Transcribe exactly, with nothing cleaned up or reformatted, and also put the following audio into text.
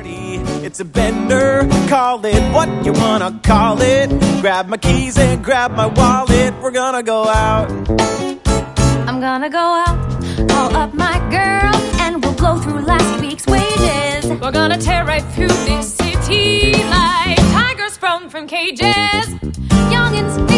party. It's a bender, call it what you wanna call it. Grab my keys and grab my wallet. We're gonna go out. I'm gonna go out, call up my girl, and we'll blow through last week's wages. We're gonna tear right through this city like tigers from from cages. Youngins,